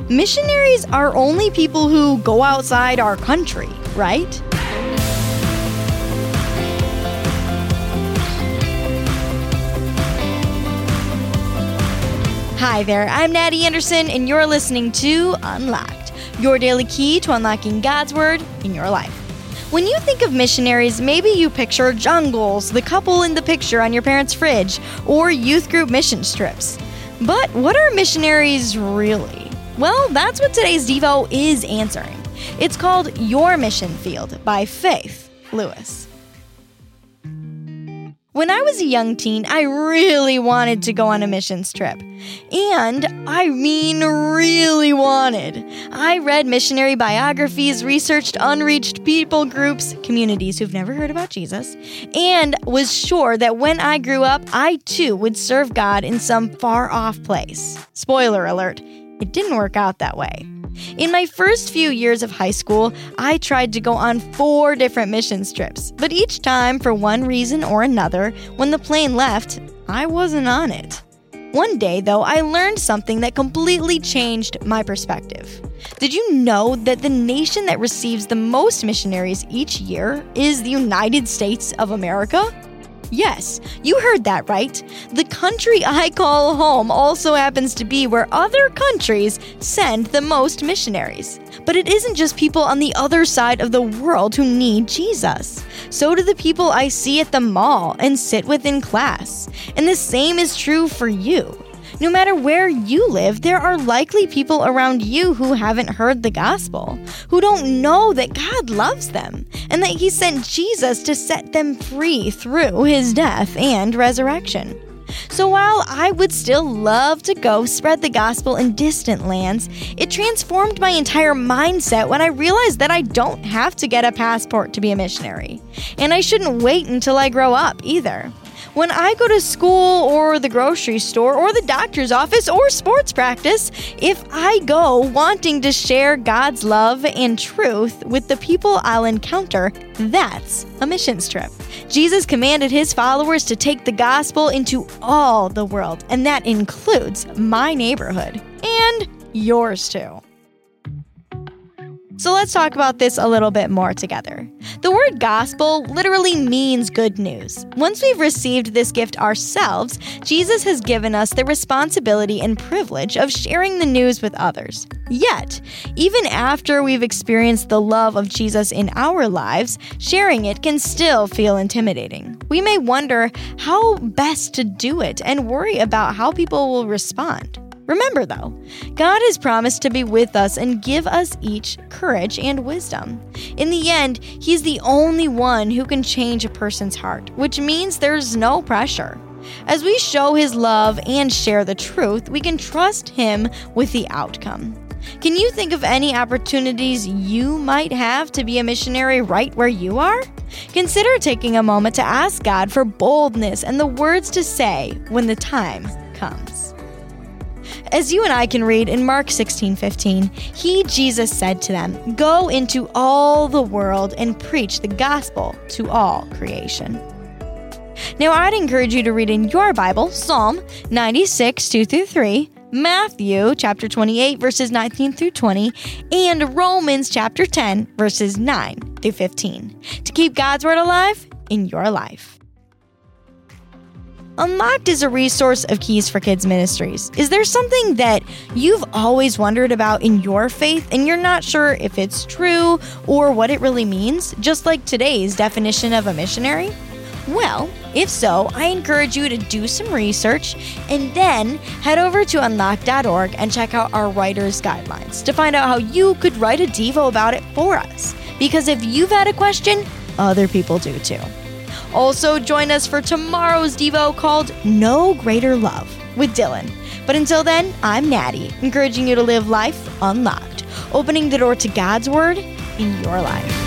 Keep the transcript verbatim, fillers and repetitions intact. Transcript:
missionaries are only people who go outside our country, right? Hi there, I'm Natty Anderson, and you're listening to Unlocked, your daily key to unlocking God's Word in your life. When you think of missionaries, maybe you picture jungles, the couple in the picture on your parents' fridge, or youth group mission trips. But what are missionaries really? Well, that's what today's Devo is answering. It's called Your Mission Field by Faith Lewis. When I was a young teen, I really wanted to go on a missions trip. And I mean really wanted. I read missionary biographies, researched unreached people groups, communities who've never heard about Jesus, and was sure that when I grew up, I too would serve God in some far-off place. Spoiler alert, it didn't work out that way. In my first few years of high school, I tried to go on four different missions trips, but each time, for one reason or another, when the plane left, I wasn't on it. One day, though, I learned something that completely changed my perspective. Did you know that the nation that receives the most missionaries each year is the United States of America? Yes, you heard that right. The country I call home also happens to be where other countries send the most missionaries. But it isn't just people on the other side of the world who need Jesus. So do the people I see at the mall and sit with in class. And the same is true for you. No matter where you live, there are likely people around you who haven't heard the gospel, who don't know that God loves them, and that He sent Jesus to set them free through His death and resurrection. So while I would still love to go spread the gospel in distant lands, it transformed my entire mindset when I realized that I don't have to get a passport to be a missionary. And I shouldn't wait until I grow up either. When I go to school or the grocery store or the doctor's office or sports practice, if I go wanting to share God's love and truth with the people I'll encounter, that's a missions trip. Jesus commanded His followers to take the gospel into all the world, and that includes my neighborhood and yours too. So let's talk about this a little bit more together. The word gospel literally means good news. Once we've received this gift ourselves, Jesus has given us the responsibility and privilege of sharing the news with others. Yet, even after we've experienced the love of Jesus in our lives, sharing it can still feel intimidating. We may wonder how best to do it and worry about how people will respond. Remember, though, God has promised to be with us and give us each courage and wisdom. In the end, He's the only one who can change a person's heart, which means there's no pressure. As we show His love and share the truth, we can trust Him with the outcome. Can you think of any opportunities you might have to be a missionary right where you are? Consider taking a moment to ask God for boldness and the words to say when the time comes. As you and I can read in Mark sixteen fifteen, He, Jesus, said to them, "Go into all the world and preach the gospel to all creation." Now, I'd encourage you to read in your Bible Psalm ninety-six, two through three, Matthew chapter twenty-eight, verses nineteen through twenty, and Romans chapter ten, verses nine through fifteen, to keep God's Word alive in your life. Unlocked is a resource of Keys for Kids Ministries. Is there something that you've always wondered about in your faith and you're not sure if it's true or what it really means, just like today's definition of a missionary? Well, if so, I encourage you to do some research and then head over to unlocked dot org and check out our writer's guidelines to find out how you could write a Devo about it for us. Because if you've had a question, other people do too. Also, join us for tomorrow's Devo called No Greater Love with Dylan. But until then, I'm Natty, encouraging you to live life unlocked, opening the door to God's Word in your life.